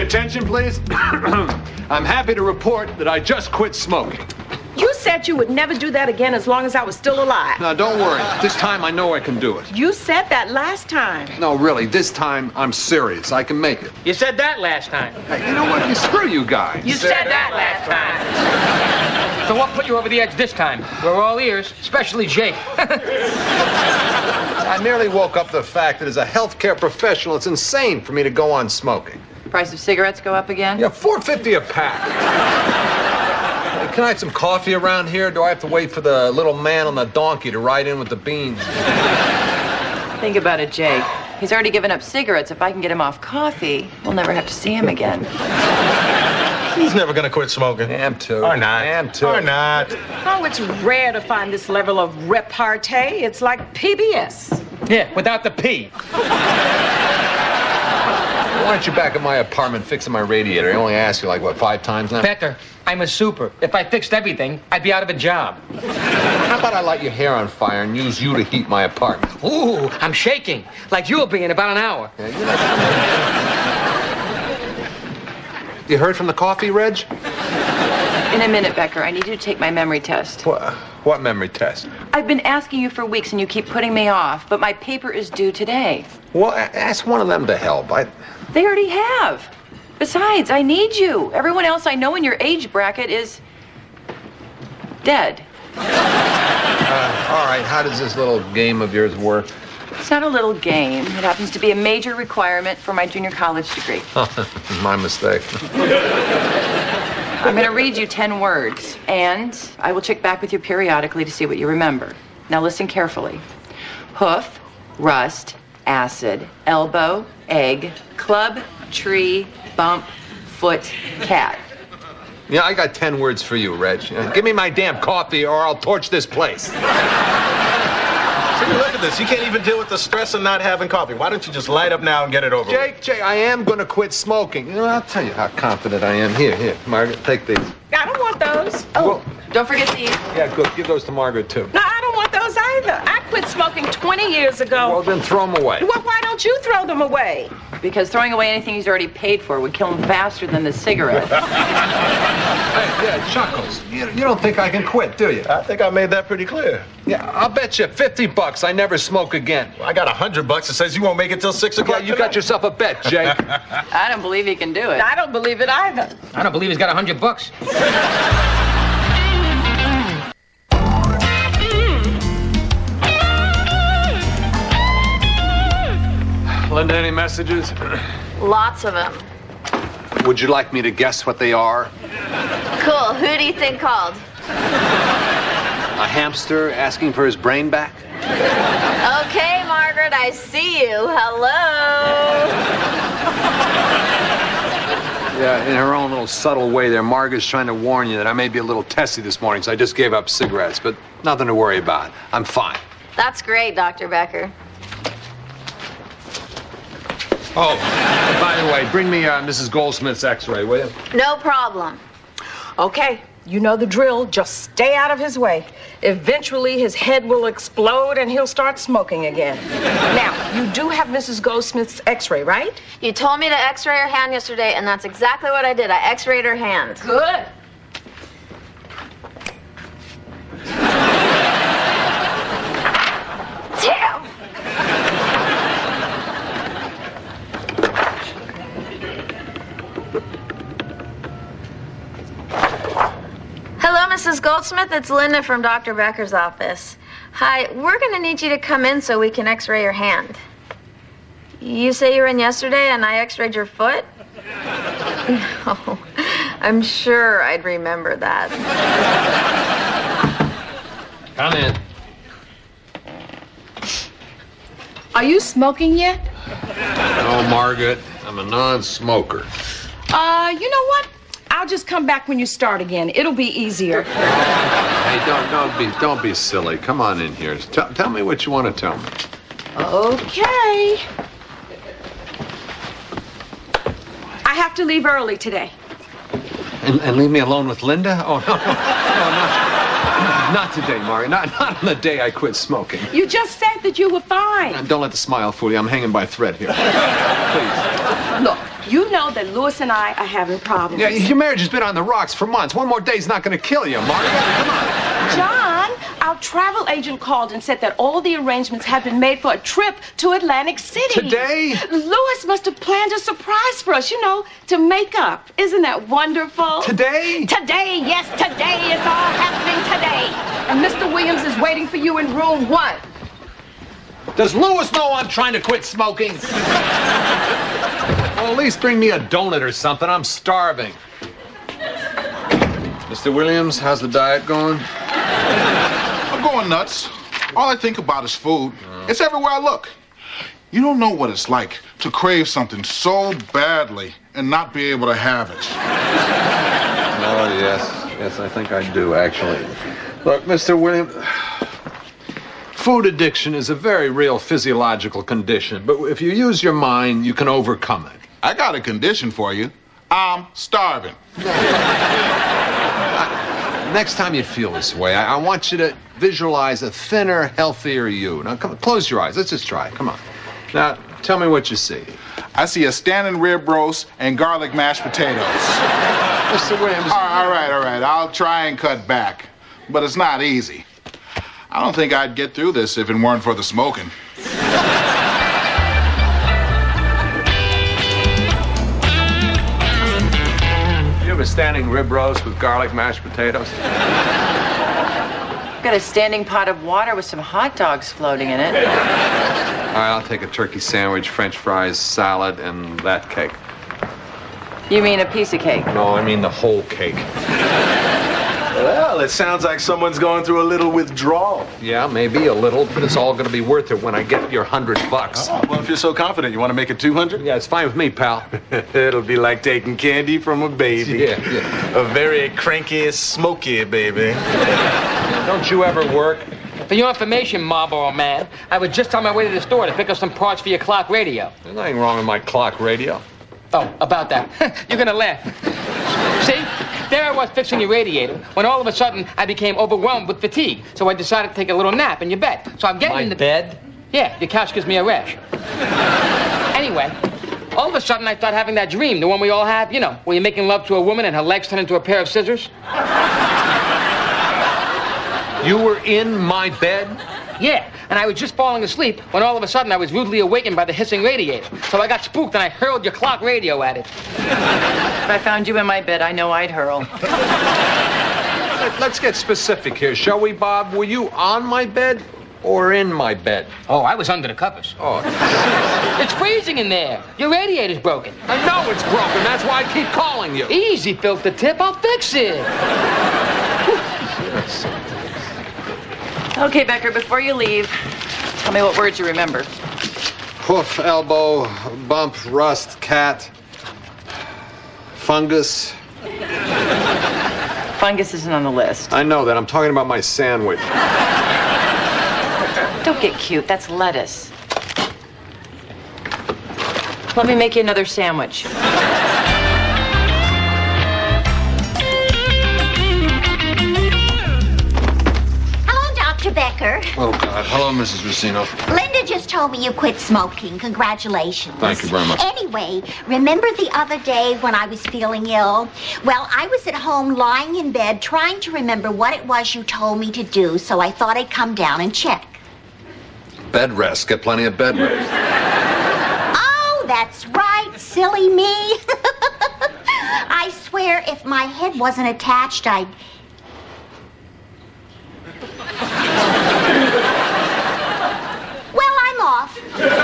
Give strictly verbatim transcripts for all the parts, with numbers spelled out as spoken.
attention, please? I'm happy to report that I just quit smoking. You said you would never do that again as long as I was still alive. Now, don't worry. This time I know I can do it. You said that last time. No, really, this time I'm serious. I can make it. You said that last time. Hey, you know what? You screw you guys. You said, said that last time. So what put you over the edge this time? We're all ears, especially Jake. I merely woke up to the fact that as a healthcare professional, it's insane for me to go on smoking. Price of cigarettes go up again? Yeah, four fifty a pack. Can I have some coffee around here? Do I have to wait for the little man on the donkey to ride in with the beans? Think about it, Jake. He's already given up cigarettes. If I can get him off coffee, we'll never have to see him again. He's never gonna quit smoking. I am too. Or not. I am too. Or not. Oh, it's rare to find this level of repartee. It's like P B S. Yeah, without the P. Why aren't you back at my apartment fixing my radiator? I only asked you like, what, five times now? Better. I'm a super. If I fixed everything, I'd be out of a job. How about I light your hair on fire and use you to heat my apartment? Ooh, I'm shaking. Like you'll be in about an hour. Yeah, you, you heard from the coffee, Reg? In a minute, Becker. I need you to take my memory test. What, what memory test? I've been asking you for weeks and you keep putting me off, but my paper is due today. Well, ask one of them to help. I... They already have. Besides, I need you. Everyone else I know in your age bracket is dead. Uh, all right, how does this little game of yours work? It's not a little game. It happens to be a major requirement for my junior college degree. My mistake. I'm going to read you ten words, and I will check back with you periodically to see what you remember. Now listen carefully. Hoof, rust, acid, elbow, egg, club, tree, bump, foot, cat. Yeah, I got ten words for you, Reg. Uh, give me my damn coffee or I'll torch this place. So you look at this. You can't even deal with the stress of not having coffee. Why don't you just light up now and get it over Jake, with? Jake, I am going to quit smoking. You know, I'll tell you how confident I am. Here, here, Margaret, take these. I don't want those. Oh, Well, Don't forget these. yeah, good. Give those to Margaret, too. no, I don't want those either. I quit smoking twenty years ago. Well, then throw them away. Well, why don't you throw them away? Because throwing away anything he's already paid for would kill him faster than the cigarette. Hey, yeah, Chuckles, you, you don't think I can quit, do you? I think I made that pretty clear. Yeah, I'll bet you fifty bucks I never smoke again. I got a hundred bucks that says you won't make it till six o'clock. Yeah, you got yourself a bet, Jake. I don't believe he can do it. I don't believe it either. I don't believe he's got a hundred bucks. Linda, any messages? Lots of them. Would you like me to guess what they are? Cool. Who do you think called? A hamster asking for his brain back? Okay, Margaret, I see you. Hello. Yeah, in her own little subtle way there, Margaret's trying to warn you that I may be a little testy this morning, so I just gave up cigarettes, but nothing to worry about. I'm fine. That's great, Doctor Becker. Oh, and by the way, bring me uh, Missus Goldsmith's x-ray, will you? No problem. Okay, you know the drill. Just stay out of his way. Eventually, his head will explode and he'll start smoking again. Now, you do have Missus Goldsmith's x-ray, right? You told me to x-ray her hand yesterday, and that's exactly what I did. I x-rayed her hand. Good. Damn! Hello, Missus Goldsmith. It's Linda from Doctor Becker's office. Hi, we're going to need you to come in so we can x-ray your hand. You say you were in yesterday and I x-rayed your foot? No, I'm sure I'd remember that. Come in. Are you smoking yet? No, Margaret, I'm a non-smoker. Uh, you know what? I'll just come back when you start again. It'll be easier. Hey, don't, don't be, don't be silly. Come on in here. Tell, tell me what you want to tell me. Okay. I have to leave early today. And, and leave me alone with Linda? Oh, no, no, no, not, not today, Mari. Not, not on the day I quit smoking. You just said that you were fine. And don't let the smile fool you. I'm hanging by a thread here. Please. Look, You know that Louis and I are having problems. Yeah, your marriage has been on the rocks for months. One more day's not going to kill you, Marty. Come on. John, our travel agent called and said that all the arrangements have been made for a trip to Atlantic City. Today? Louis must have planned a surprise for us, you know, to make up. Isn't that wonderful? Today? Today, yes, today. It's all happening today. And Mister Williams is waiting for you in room one. Does Louis know I'm trying to quit smoking? Well, at least bring me a donut or something. I'm starving. Mister Williams, how's the diet going? I'm going nuts. All I think about is food. Oh. It's everywhere I look. You don't know what it's like to crave something so badly and not be able to have it. Oh, yes. Yes, I think I do, actually. Look, Mister Williams, food addiction is a very real physiological condition, but if you use your mind, you can overcome it. I got a condition for you. I'm starving. Next time you feel this way, I, I want you to visualize a thinner, healthier you. Now, come on, close your eyes. Let's just try it. Come on. Now, tell me what you see. I see a standing rib roast and garlic mashed potatoes. Mister Williams. All right, all right, all right. I'll try and cut back, but it's not easy. I don't think I'd get through this if it weren't for the smoking. You have a standing rib roast with garlic mashed potatoes? I've got a standing pot of water with some hot dogs floating in it. All right, I'll take a turkey sandwich, French fries, salad, and that cake. You mean a piece of cake? No, I mean the whole cake. Well, it sounds like someone's going through a little withdrawal. Yeah, maybe a little, but it's all going to be worth it when I get your hundred bucks. Oh, well, if you're so confident, you want to make it two hundred? Yeah, it's fine with me, pal. It'll be like taking candy from a baby. Yeah, yeah. A very cranky, smoky baby. Don't you ever work? For your information, Marlboro Man, I was just on my way to the store to pick up some parts for your clock radio. There's nothing wrong with my clock radio. Oh, about that. You're gonna laugh. See? There I was fixing your radiator, when all of a sudden I became overwhelmed with fatigue. So I decided to take a little nap in your bed. So I'm getting My in the bed? Yeah, your couch gives me a rash. Anyway, all of a sudden I start having that dream, the one we all have, you know, where you're making love to a woman and her legs turn into a pair of scissors. You were in my bed? Yeah, and I was just falling asleep when all of a sudden I was rudely awakened by the hissing radiator. So I got spooked and I hurled your clock radio at it. If I found you in my bed, I know I'd hurl. Let's get specific here, shall we, Bob? Were you on my bed or in my bed? Oh, I was under the covers. Oh. It's freezing in there. Your radiator's broken. I know it's broken. That's why I keep calling you. Easy, filter tip. I'll fix it. Okay, Becker, before you leave, tell me what words you remember. Hoof, elbow, bump, rust, cat, fungus. Fungus isn't on the list. I know that. I'm talking about my sandwich. Don't get cute. That's lettuce. Let me make you another sandwich. Becker. Oh, God. Hello, Missus Racino. Linda just told me you quit smoking. Congratulations. Thank you very much. Anyway, remember the other day when I was feeling ill? Well, I was at home lying in bed trying to remember what it was you told me to do, so I thought I'd come down and check. Bed rest. Get plenty of bed rest. Oh, that's right. Silly me. I swear if my head wasn't attached, I'd... Well, I'm off.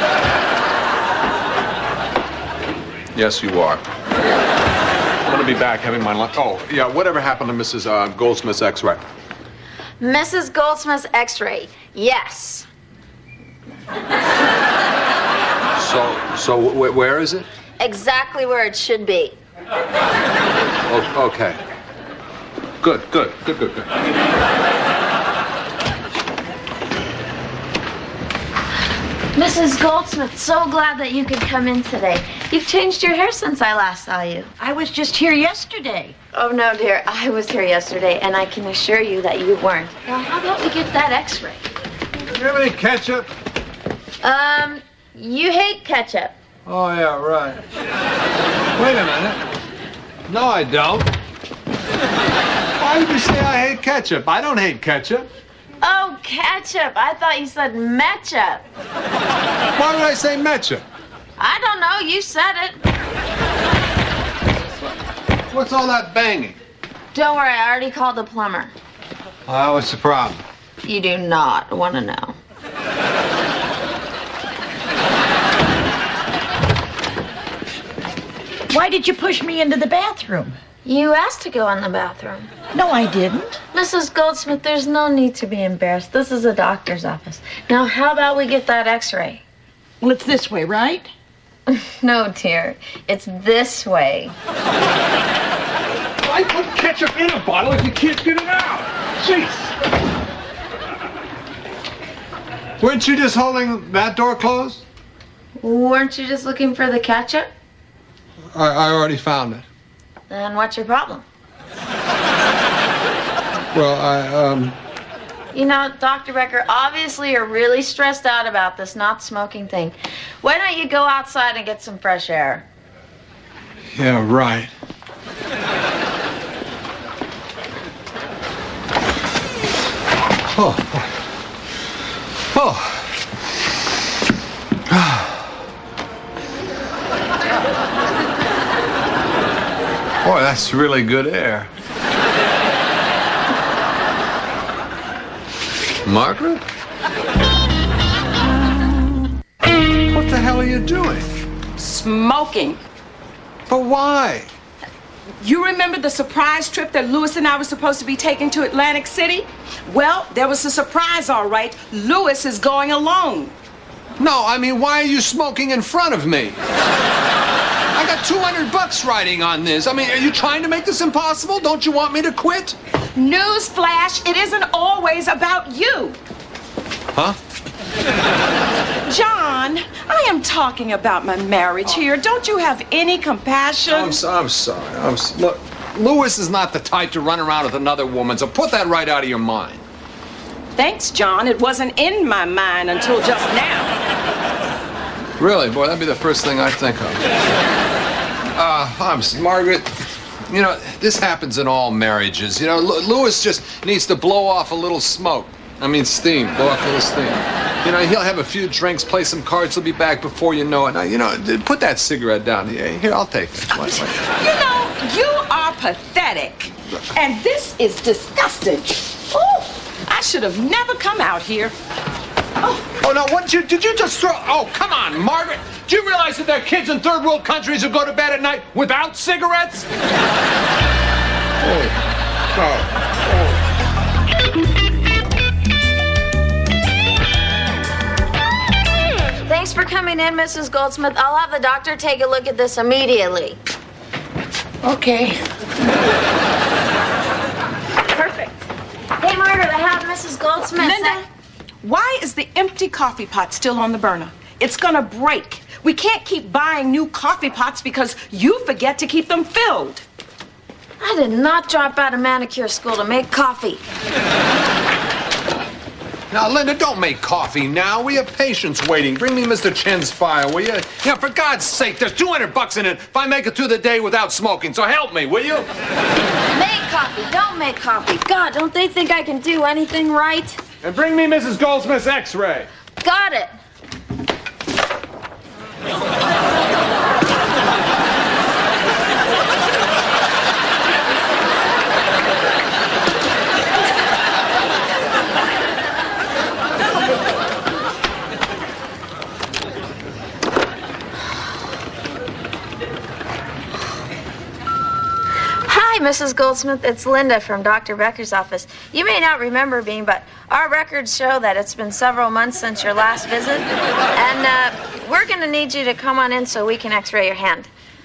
Yes, you are. I'm going to be back having my lunch. Oh, yeah, whatever happened to Missus Uh, Goldsmith's x-ray? Missus Goldsmith's x-ray. Yes. So, so wh- where is it? Exactly where it should be. Oh, okay. Good, good, good, good, good. Missus Goldsmith, so glad that you could come in today. You've changed your hair since I last saw you. I was just here yesterday. Oh, no, dear. I was here yesterday, and I can assure you that you weren't. Now, how about we get that x-ray? Do you have any ketchup? Um, you hate ketchup. Oh, yeah, right. Wait a minute. No, I don't. Why did you say I hate ketchup? I don't hate ketchup. Oh, ketchup. I thought you said metchup. Why did I say metchup? I don't know. You said it. What's all that banging? Don't worry. I already called the plumber. Well, what's the problem? You do not want to know. Why did you push me into the bathroom? You asked to go in the bathroom. No, I didn't. Missus Goldsmith, there's no need to be embarrassed. This is a doctor's office. Now, how about we get that x-ray? Well, it's this way, right? No, dear. It's this way. I put ketchup in a bottle if you can't get it out. Jeez. Weren't you just holding that door closed? Weren't you just looking for the ketchup? I, I already found it. Then what's your problem? Well, I, um... You know, Doctor Becker, obviously you're really stressed out about this not smoking thing. Why don't you go outside and get some fresh air? Yeah, right. Oh. Oh. Boy, that's really good air. Margaret? What the hell are you doing? Smoking. But why? You remember the surprise trip that Louis and I were supposed to be taking to Atlantic City? Well, there was a surprise, all right. Louis is going alone. No, I mean, why are you smoking in front of me? I got two hundred bucks riding on this. I mean, are you trying to make this impossible? Don't you want me to quit? Newsflash, it isn't always about you. Huh? John, I am talking about my marriage here. Don't you have any compassion? I'm, so, I'm sorry. I'm so, look, Louis is not the type to run around with another woman, so put that right out of your mind. Thanks, John. It wasn't in my mind until just now. Really, boy, that'd be the first thing I'd think of. Uh, I'm Margaret. You know, this happens in all marriages. You know, L- Louis just needs to blow off a little smoke. I mean, steam. Blow off a little steam. You know, he'll have a few drinks, play some cards. He'll be back before you know it. Now, you know, put that cigarette down. Here, I'll take it. Wait, wait. You know, you are pathetic, and this is disgusting. Oh, I should have never come out here. Oh, oh no, what did you, did you just throw? Oh, come on, Margaret. Do you realize that there are kids in third world countries who go to bed at night without cigarettes? Oh, God. Oh. Thanks for coming in, Missus Goldsmith. I'll have the doctor take a look at this immediately. Okay. Perfect. Hey, Margaret, I have Missus Goldsmith. Linda, why is the empty coffee pot still on the burner? It's gonna break. We can't keep buying new coffee pots because you forget to keep them filled. I did not drop out of manicure school to make coffee. Now, Linda, don't make coffee now. We have patients waiting. Bring me Mister Chen's file, will you? Yeah, for God's sake, there's two hundred bucks in it if I make it through the day without smoking, so help me, will you? Make coffee, don't make coffee. God, don't they think I can do anything right? And bring me Missus Goldsmith's x-ray. Got it. Hi, Missus Goldsmith. It's Linda from Doctor Becker's office. You may not remember me, but our records show that it's been several months since your last visit. And uh, we're going to need you to come on in so we can x-ray your hand.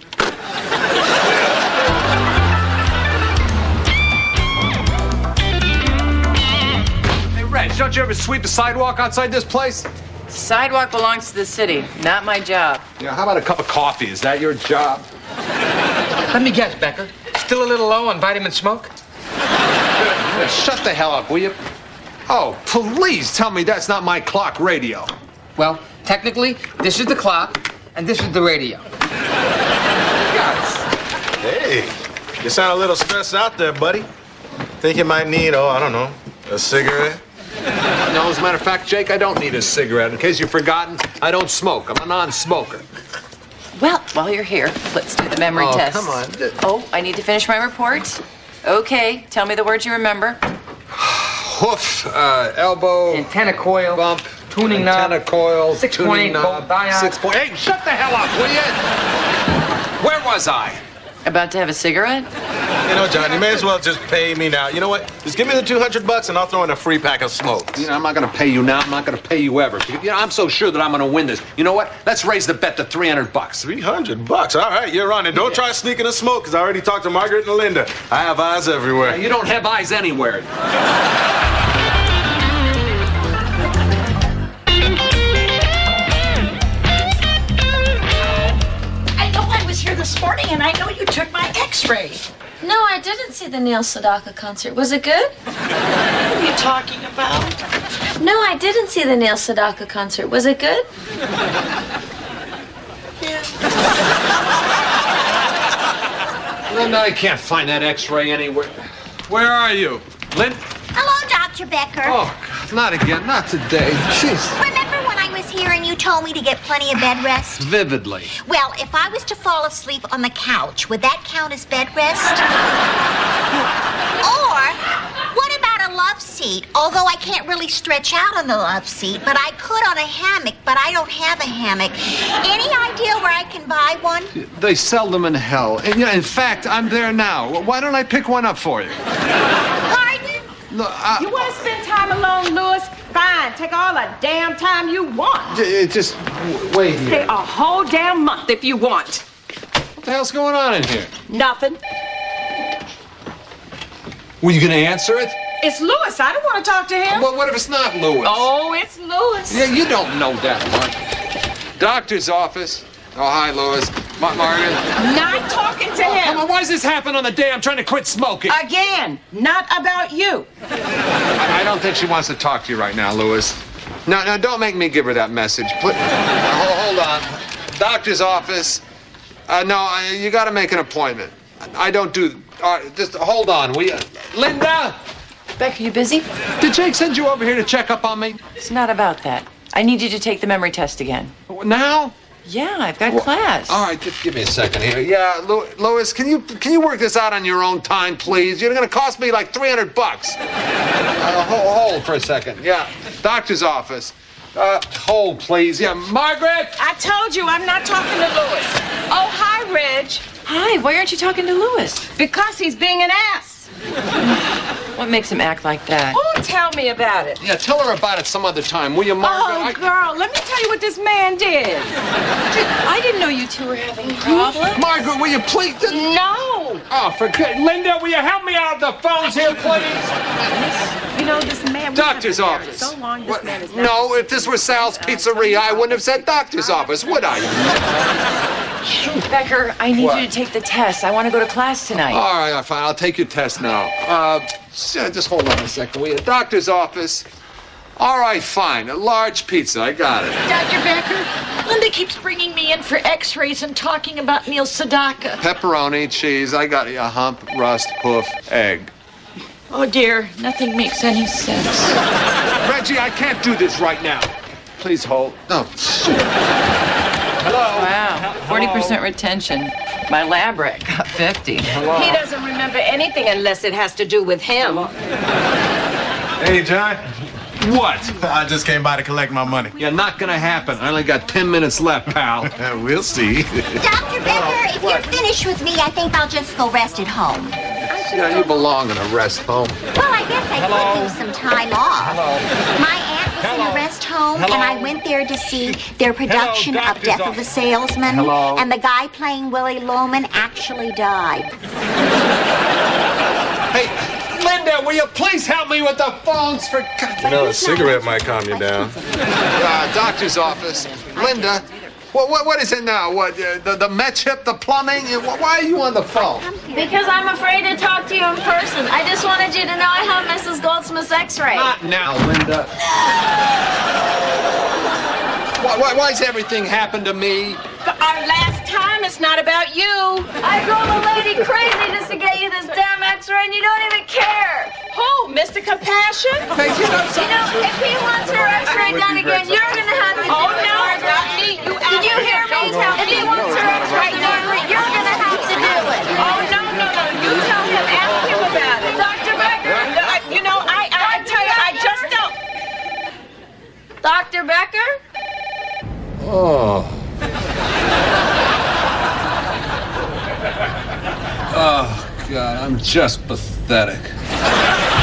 Hey, Reg, don't you ever sweep the sidewalk outside this place? Sidewalk belongs to the city, not my job. Yeah, how about a cup of coffee? Is that your job? Let me guess, Becker. Still a little low on vitamin smoke? Yeah, shut the hell up, will you? Oh, please tell me that's not my clock radio. Well, technically, this is the clock, and this is the radio. God Hey, you sound a little stressed out there, buddy. Think you might need, oh, I don't know, a cigarette? No, as a matter of fact, Jake, I don't need a cigarette. In case you've forgotten, I don't smoke. I'm a non-smoker. Well, while you're here, let's do the memory Oh, test. come on. Oh, I need to finish my report. Okay, tell me the words you remember. Hoof, uh, elbow, Antenna coil. bump, Tuning knob. antenna coil, six tuning point eight knob, volt diode. six point eight. Shut the hell up, will you? Where was I? About to have a cigarette? You know, John, you may as well just pay me now. You know what? Just give me the two hundred bucks and I'll throw in a free pack of smokes. You know, I'm not going to pay you now. I'm not going to pay you ever. You know, I'm so sure that I'm going to win this. You know what? Let's raise the bet to three hundred bucks. three hundred bucks? All right, you're on it. Don't try sneaking a smoke, because I already talked to Margaret and Linda. I have eyes everywhere. You don't have eyes anywhere. I know I was here this morning, and I know you took my x-ray. No, I didn't see the Neil Sedaka concert. Was it good? What are you talking about? No, I didn't see the Neil Sedaka concert. Was it good? Linda, I can't find that x-ray anywhere. Where are you? Lynn? Hello, Doctor Becker. Oh, God, not again. Not today. Jeez. Remember when I was here and you told me to get plenty of bed rest? Vividly. Well, if I was to fall asleep on the couch, would that count as bed rest? Or what about a love seat? Although I can't really stretch out on the love seat, but I could on a hammock, but I don't have a hammock. Any idea where I can buy one? They sell them in hell. And, yeah, in fact, I'm there now. Why don't I pick one up for you? Pardon? Look, I, You want to spend time alone, Louis? Fine. Take all the damn time you want. J- just w- wait Stay here. a whole damn month if you want. What the hell's going on in here? Nothing. Were you going to answer it? It's Louis. I don't want to talk to him. Well, what if it's not Louis? Oh, it's Louis. Yeah, you don't know that much. Doctor's office. Oh, hi, Louis. Ma- Margaret. Not talking to him. Come on, why does this happen on the day I'm trying to quit smoking? Again, not about you. I, I don't think she wants to talk to you right now, Louis. No, no, don't make me give her that message. Put, hold, hold on. Doctor's office. Uh, no, I, you got to make an appointment. I don't do. All right, just hold on. We, uh, Linda. Beck, are you busy? Did Jake send you over here to check up on me? It's not about that. I need you to take the memory test again. Now? Yeah, I've got class. All right, just give me a second here. Yeah, Lu- Louis, can you can you work this out on your own time, please? You're going to cost me like three hundred bucks. Uh, hold, hold for a second. Yeah, doctor's office. Uh, hold, please. Yeah, Margaret. I told you I'm not talking to Louis. Oh, hi, Reg. Hi, why aren't you talking to Louis? Because he's being an ass. What makes him act like that? Oh, tell me about it. Yeah, tell her about it some other time, will you, Margaret? Oh, I- girl, let me tell you what this man did. I didn't know you two were having problems. Margaret, will you please? No. Oh, for good. Linda, will you help me out of the phones here, please? You know, this man... we Doctor's have been married office. So long, this What? man is not... No, if this were Sal's Pizzeria, I wouldn't have said doctor's office, would I? Becker, I need What? you to take the test. I want to go to class tonight. All right, fine. I'll take your test now. Uh, just just hold on a second. We doctor's office. All right, fine. A large pizza. I got it. Doctor Becker, Linda keeps bringing me in for x-rays and talking about Neil Sedaka. Pepperoni, cheese. I got you. A hump, rust, hoof, egg. Oh, dear, nothing makes any sense. Reggie, I can't do this right now. Please hold. No. Hello. Wow, forty percent retention. My lab rat got fifty. Hello. He doesn't remember anything unless it has to do with him. Hey, John. What? I just came by to collect my money. Yeah, not gonna happen. I only got ten minutes left, pal. We'll see. Doctor Becker, if you're finished with me, I think I'll just go rest at home. Yeah, you belong in a rest home. Well, I guess I could use some time off. My aunt was in a rest home, and I went there to see their production Hello, of Death of the Salesman. Hello. And the guy playing Willie Loman actually died. Hey, Linda, will you please help me with the phones for... You know, a cigarette might calm you down. Uh, doctor's office. Linda, what, what, what is it now? What, uh, the, the med chip, the plumbing? Uh, Why are you on the phone? Because I'm afraid to talk to you in person. I just wanted you to know I have Missus Goldsmith's x-ray. Not now, Linda. Why, why, why's everything happen to me? For our last time. It's not about you. I drove a lady crazy just to get you this damn x-ray and you don't even care. Who? Mister Compassion? Hey, you know, you know if he wants her x-ray done again, you're going to have to do Oh, it, no, Margaret. not me. You Did you hear me? If he wants her x-ray done, you're going to have to do it. Oh, no, no, no. You tell him. Ask him about it. Doctor Becker? You know, I, I, I tell you, I just don't. Doctor Becker? Oh. Oh, God, I'm just pathetic.